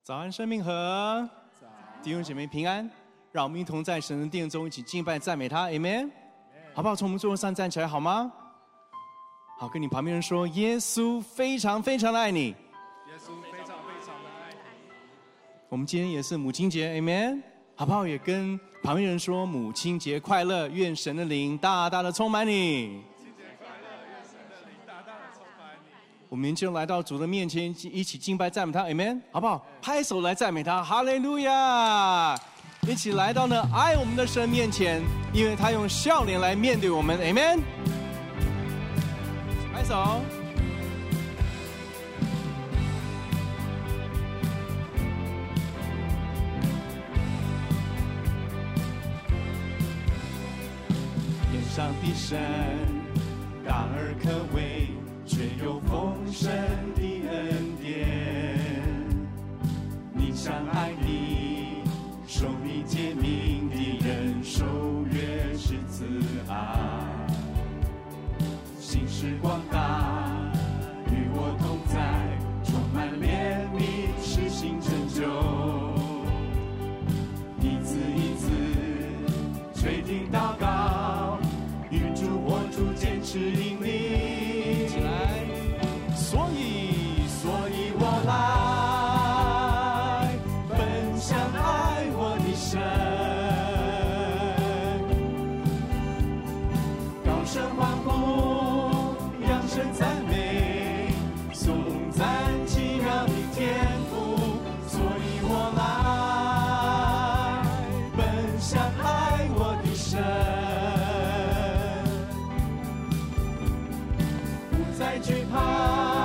早安，生命河，弟兄姐妹平安。让我们一同在神的殿中一起敬拜赞美他 ，Amen。好不好？从我们座位上站起来好吗？好，跟你旁边人说，耶稣非常非常的爱你。 耶稣非常非常的爱你。 我们今天也是母亲节 ，Amen。好不好？也跟旁边人说，母亲节快乐，愿神的灵大大的充满你。我们就来到主的面前，一起敬拜赞美他 ，Amen， 好不好？拍手来赞美他，哈利路亚！一起来到呢爱我们的神面前，因为他用笑脸来面对我们 ，Amen。拍手。天上的神，大而可畏。却有丰盛的恩典，你常爱你，守你诫命的人，守约是慈爱，心是广大，与我同在，充满怜悯，施行拯救，一字一字垂听祷告，与主活出坚持引领。所以我来奔向爱我的神，高声欢呼，扬声赞美，颂赞奇妙的天赋。所以我来奔向爱我的神，不再惧怕。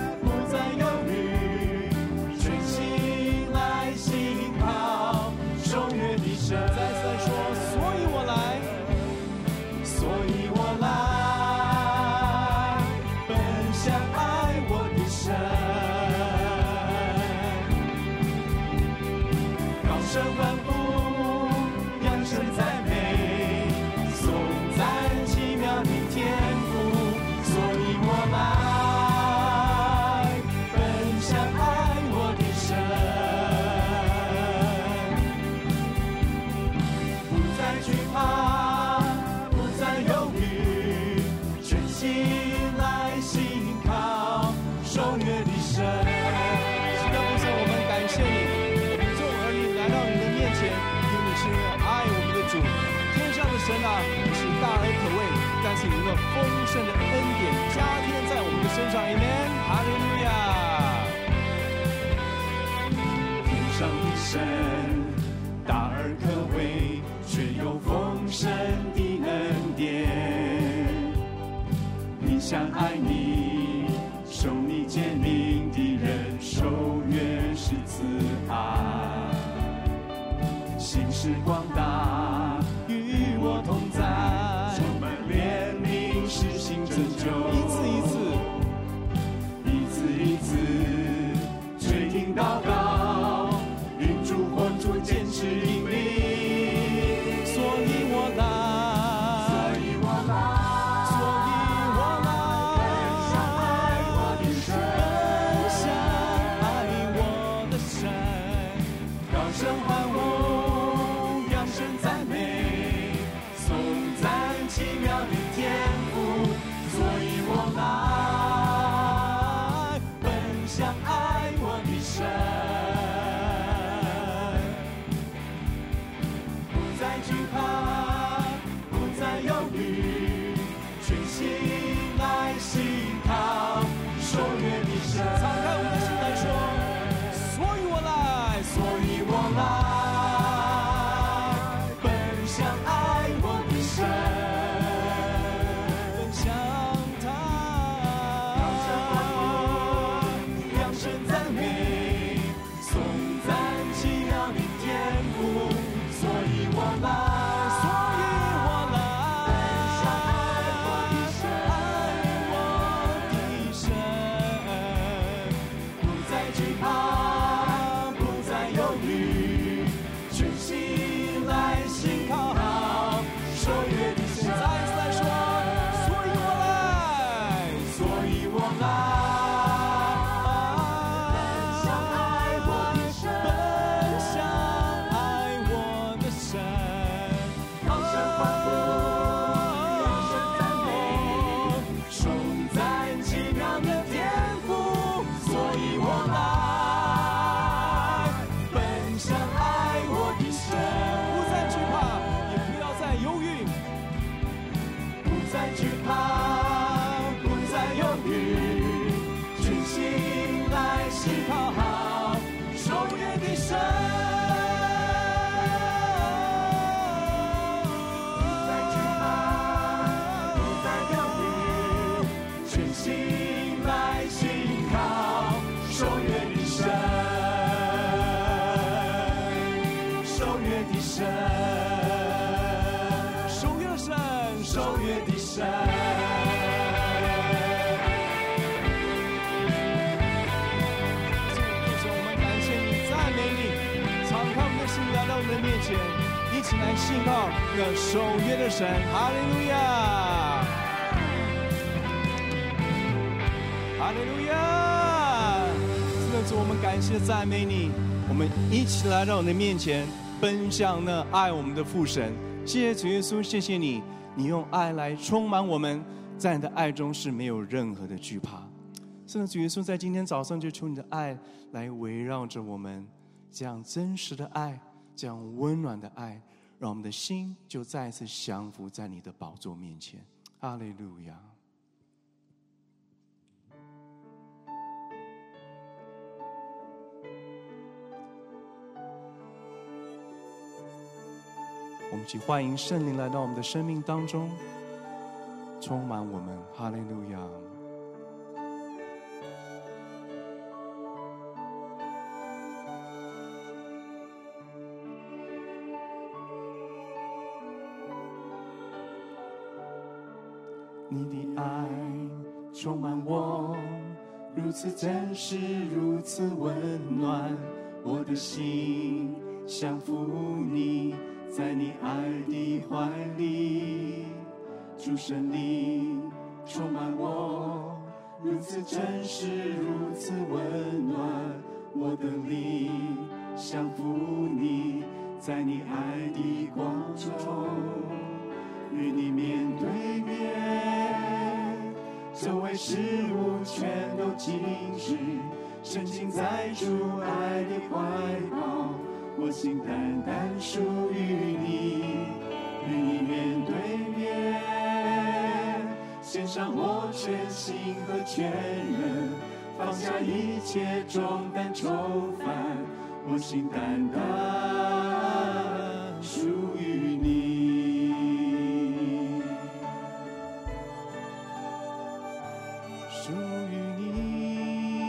神啊，你是大而可畏，但是你的丰盛的恩典加添在我们的身上 ，Amen， 哈利路亚。天上的神，大而可畏，却有丰盛的恩典。你想爱你，守你诫命的人，守约是慈爱，心是广大。与我同在，充满怜悯，施行拯救，一次一次垂听祷告，与主活出坚持引领。所以我来，奔向爱我的神，高声欢呼，扬声赞美。奇妙的天赋，所以我来奔向爱我的神，不再惧怕，不再忧虑，全心来信靠守约的神。敞开我们的心来说，所以我来， 敞开我们的心来到我们的面前，一起来信靠那守约的神。哈利路亚，哈利路亚！是的，主，我们感谢赞美你，我们一起来到你的面前，奔向那爱我们的父神。谢谢主耶稣，谢谢你，你用爱来充满我们，在你的爱中是没有任何的惧怕。是的，主耶稣，在今天早上就求你的爱来围绕着我们，这样真实的爱，这样温暖的爱，让我们的心就再次降服在你的宝座面前。哈利路亚。我们一起欢迎圣灵来到我们的生命当中，充满我们。哈利路亚。你的爱充满我，如此真实，如此温暖，我的心降服你，在你爱的怀里。主圣灵充满我，如此真实，如此温暖，我的灵降服你，在你爱的光中，与你面对面，周围事物全都静止，沉浸在主爱的怀抱，我心单单属于你，与你面对面，献上我全心和全人，放下一切重担愁烦，我心单单属于你。属于你，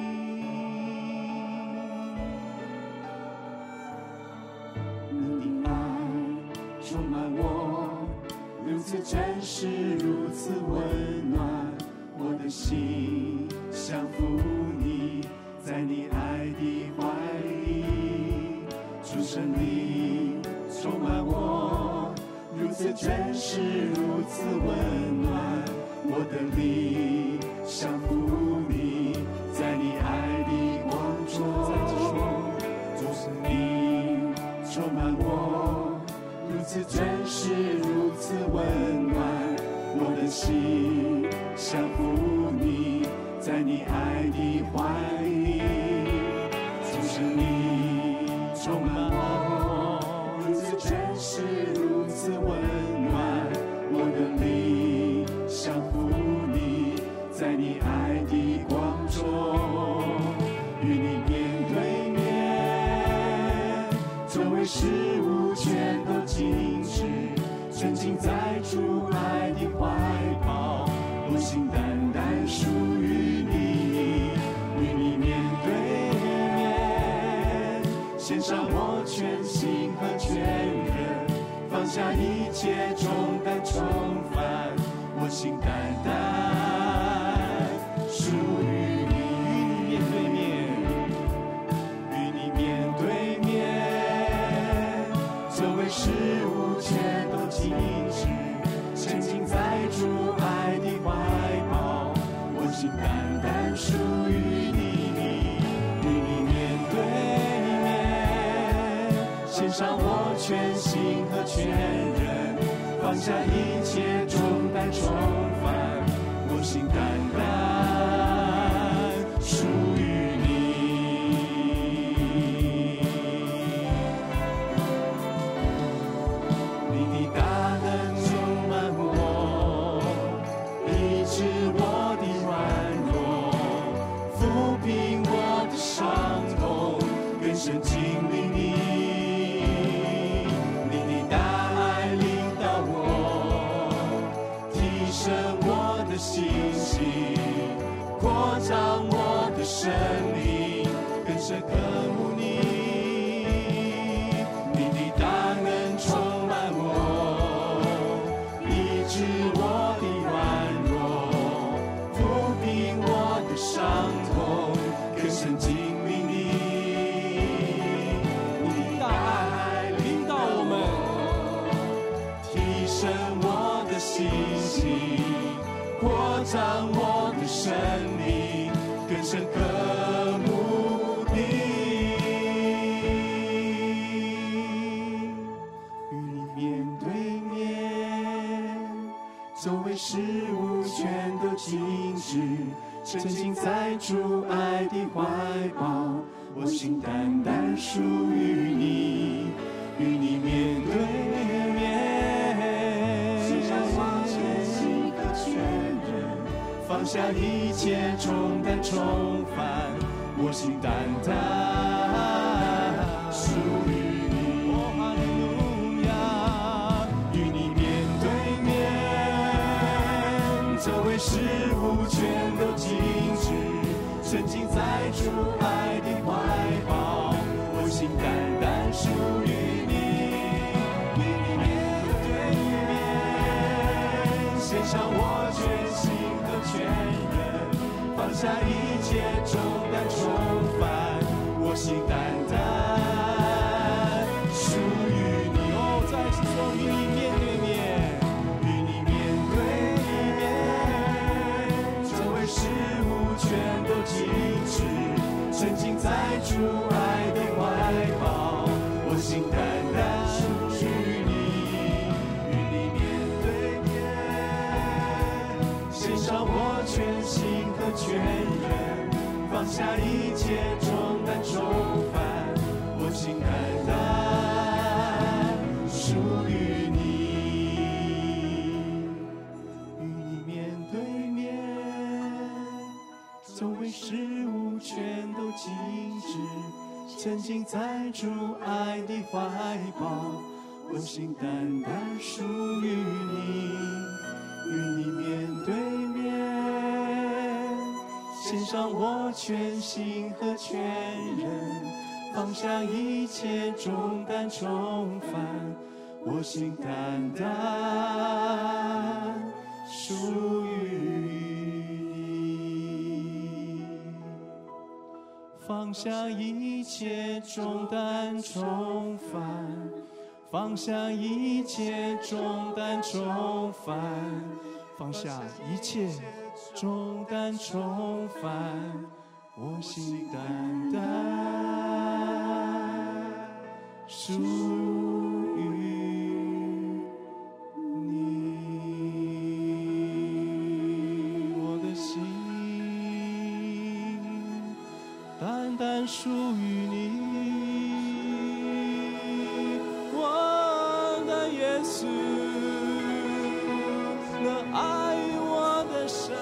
你的爱充满我，如此真实，如此温暖，我的心降服你，在你爱的怀里。主圣灵充满我，如此真实，如此温暖，我的灵降服你，在你爱的光中。主圣灵充满我，如此真实，如此温暖，我的心降服你，在你爱的怀里。主圣灵充满我，如此真实，如此温暖，我的灵降服你，在你爱的光中，与你面对面，周围事物全都静止，沉浸在主爱的怀抱，我心单单属于你，与你面对面，献上我全心和全人，放下一切重担重烦，我心单单属于你，与你面对面，与你面对面，周围事物全都静止，沉浸在主爱的怀抱，我心单单属于你，与你面对面，献上我全心和全人，放下一切重担重烦，我心单单属于你。你的大能充满我，医治我的软弱，抚平我的伤痛，更深经历你。你的大爱领导我，提升我的信心，扩张我的生命，更深渴慕你。你的大能充满我，医治我的软弱，抚平我的伤痛，更深经历你。你周围事物全都静止，沉浸在主爱的怀抱。我心单单属于你，与你面对面，献上我全心和全人，放下一切重担重担，我心单单属于你。哦，哈利路亚，与你面对面，周围事物全都静止，沉浸在主爱的怀抱，我心单单属于你，与你面对面，献上我全心和全人，放下一切重担重担，我心单单属于你。哦，再一次说，与你面对面，与你面对面，周围事物全都静止，沉浸在主爱的怀抱，我心单单属于你，与你面对面，献上我全心和全人，放下一切重担重担，我心单单属于你，与你面对面，周围事物全都静止，沉浸在主爱的怀抱，我心单单属于你，与你面对面，献上我全心和全人，放下一切重担重担，我心单单属于你，放下一切重担重担，放下一切重担重担，放下一切重担重担，我心单单属于你，我的心单单属于你，我的耶稣，那爱我的神。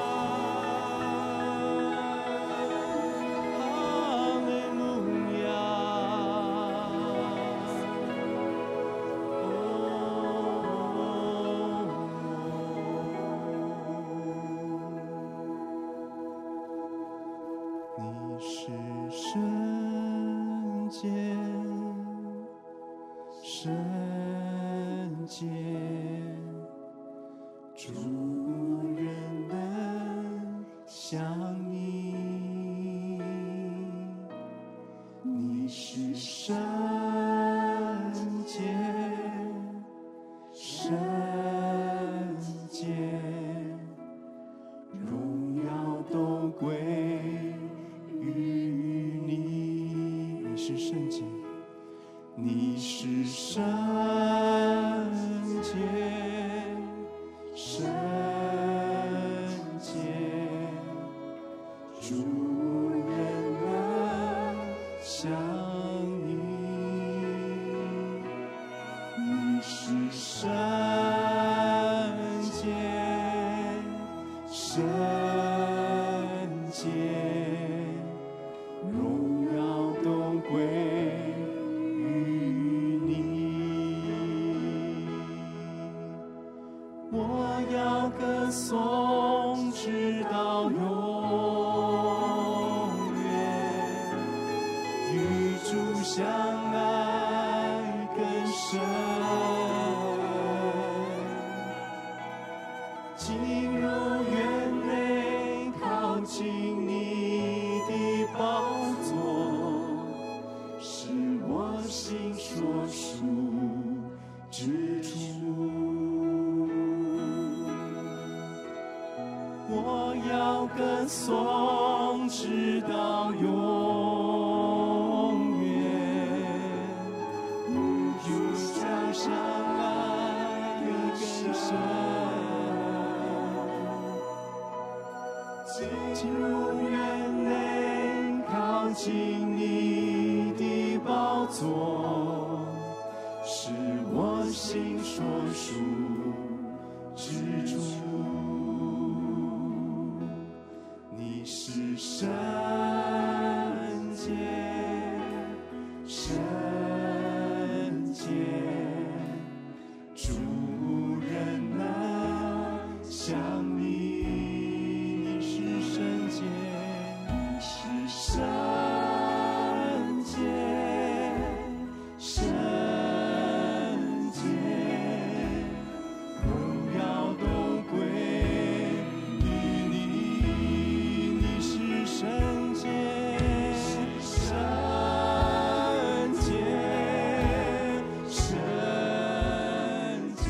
主无人能像你，你是圣洁，圣洁，荣耀都归于你。你是圣洁，你是圣洁。圣洁，主人能像你，你是圣洁，圣洁，荣耀都归于你。我要歌颂直到永远，与主相爱更深，进入园内，靠近你的宝座，是我心所属之处。我要歌颂直到永远，与主相爱更深， 座，是我心所属之处。你是圣洁，圣洁，主人啊，像你是圣洁，你是圣洁，圣洁，荣耀都归于你，你是圣洁，圣洁，圣洁，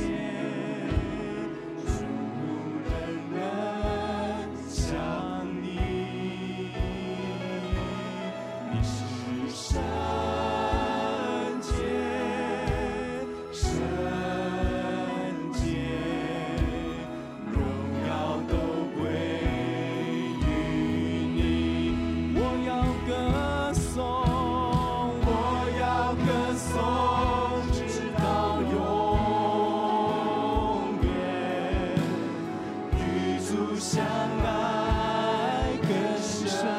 无人像你，你是圣洁，圣洁，荣耀都归于你。我要歌颂，我要歌颂，直到永远，与主相爱更深，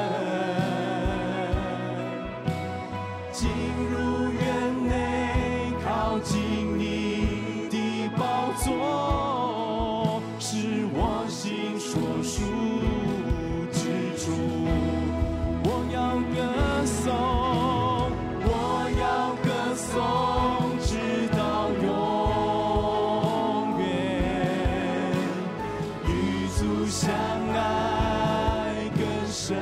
进入园内，靠近你的宝座，是我心所属之处。我要歌颂，我要歌颂，直到永远，与主相爱更深，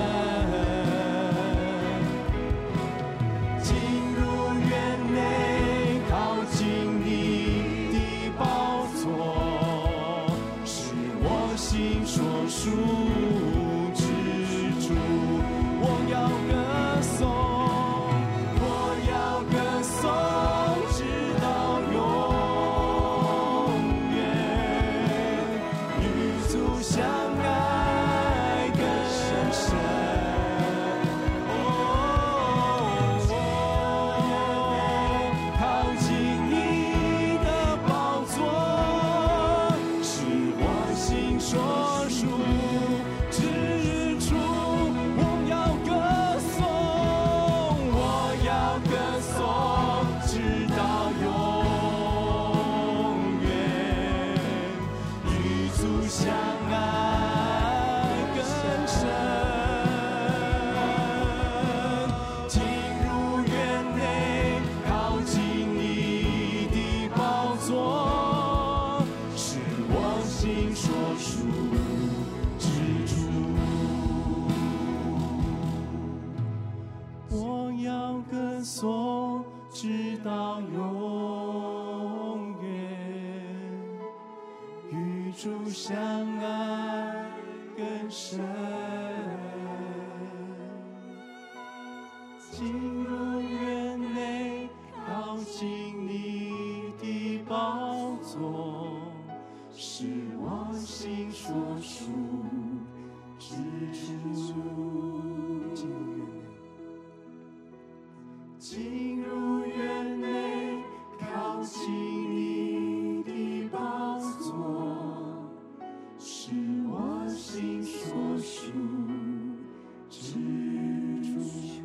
进入园内，靠近你的宝座，是我心所属之处。我要歌颂，我要歌颂，直到永远，与主相爱更深。靠近你的宝座，是我心所属之处。我要歌颂，我要歌颂，直到永远，与主相爱更深。进入园内，靠近你的宝座，是我心所属之处。我要歌颂，直到永远，与主相爱更深。进入园内，靠近你的宝座，是我心所属之处。进入园内，靠近你的宝座，是我心所属之处。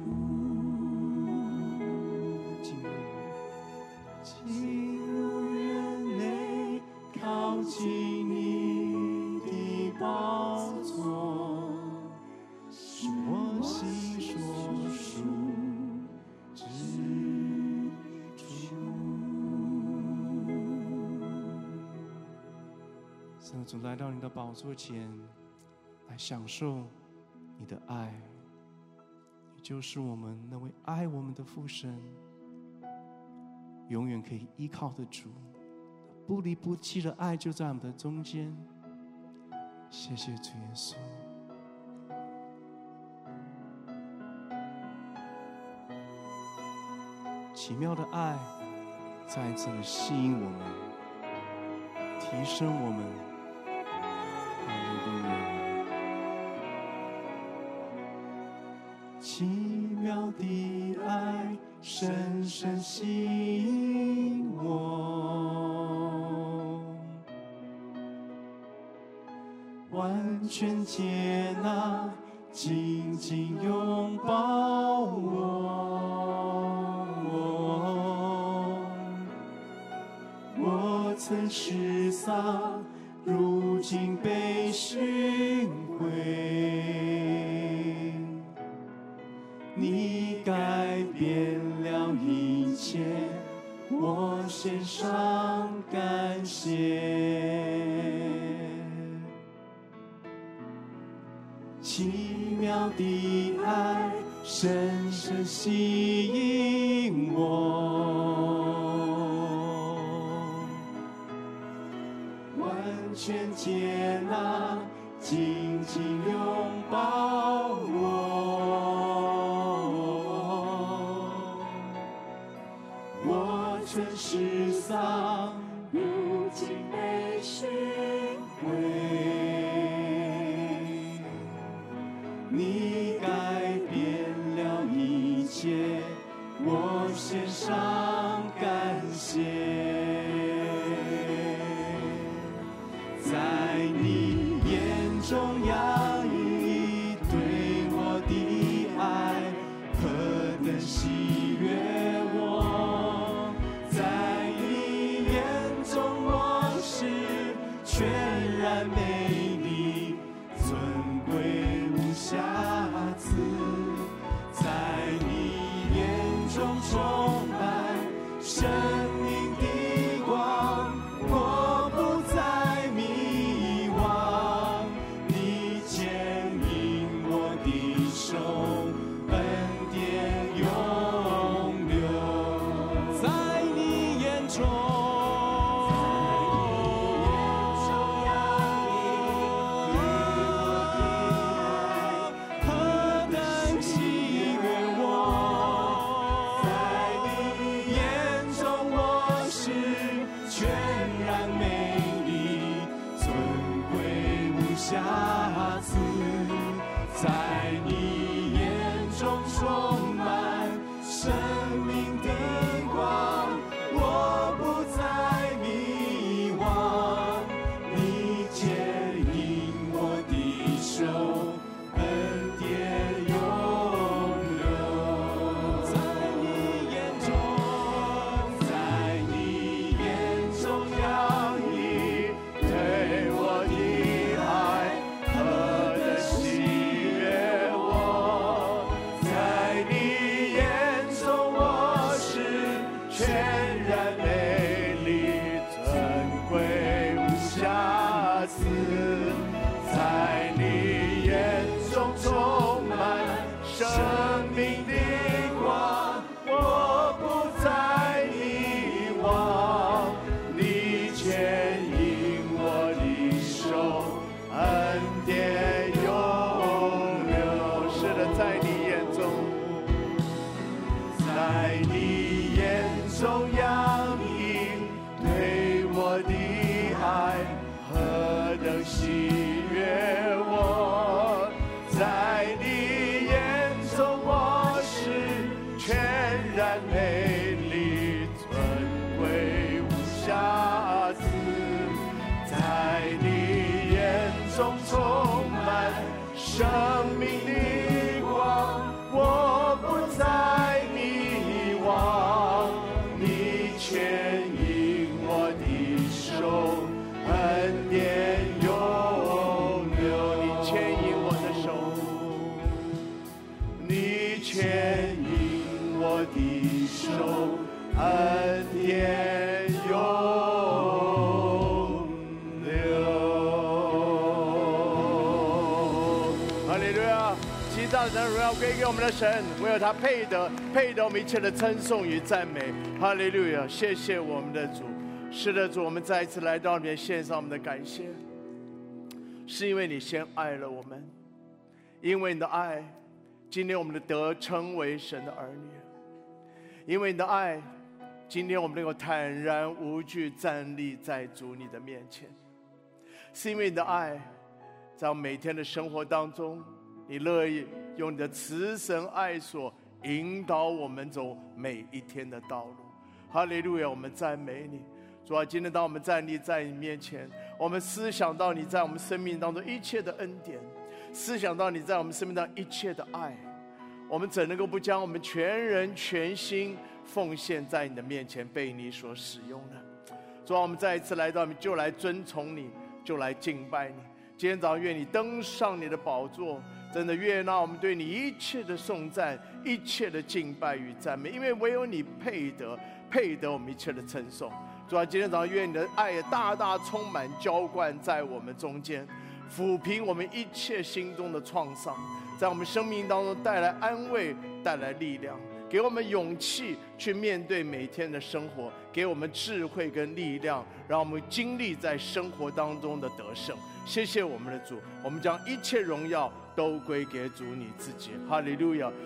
进入园内，靠近你的宝座，是我心所属之处。圣主，来到你的宝座前，来享受你的爱。你就是我们那位爱我们的父神，永远可以依靠的主，不离不弃的爱就在我们的中间。谢谢主耶稣。奇妙的爱再一次的吸引我们，提升我们。哈利路亚！奇妙妙的爱深深吸引我，完全接纳，紧紧拥抱我曾失丧，如今被寻回，你改变了一切，我献上感谢。奇妙的爱深深吸引我，完全接纳，紧紧拥抱我曾失丧，如今被寻回，你改变了一切，我献上感谢。在你眼中洋溢对我的爱，何等喜悦我！在你眼中我是全然美丽，尊贵无瑕疵，在你眼中充满生命的光，我不再迷惘，你牵引我的手，恩典永留，在你眼中瑕疵，在你眼中充满生命的光，我不再迷惘，你牵引我的手，恩典永留，在你眼中，在你眼中洋溢对我的生命的光，我不再迷惘，你牵引我的手，恩典永留，你牵引我的手，你牵引我的手，恩典永留。大的荣耀归给我们的神，唯有他配得我们一切的称颂与赞美。哈利路亚！谢谢我们的主。是的，主，我们再一次来到里面献上我们的感谢，是因为你先爱了我们，因为你的爱，今天我们得称为神的儿女；因为你的爱，今天我们能够坦然无惧站立在主你的面前；是因为你的爱，在我们每天的生活当中，你乐意用你的慈神爱所引导我们走每一天的道路。哈利路亚，我们赞美你。主啊，今天当我们站立在你面前，我们思想到你在我们生命当中一切的恩典，思想到你在我们生命当中一切的爱，我们怎能够不将我们全人全心奉献在你的面前，被你所使用呢？主啊，我们再一次来到，就来尊崇你，就来敬拜你。今天早上愿你登上你的宝座，真的悦纳我们对你一切的颂赞，一切的敬拜与赞美，因为唯有你配得我们一切的称颂。主啊，今天早上愿你的爱也大大充满浇灌在我们中间，抚平我们一切心中的创伤，在我们生命当中带来安慰，带来力量，给我们勇气去面对每天的生活，给我们智慧跟力量，让我们经历在生活当中的得胜。谢谢我们的主，我们将一切荣耀都归给主你自己。哈利路亚。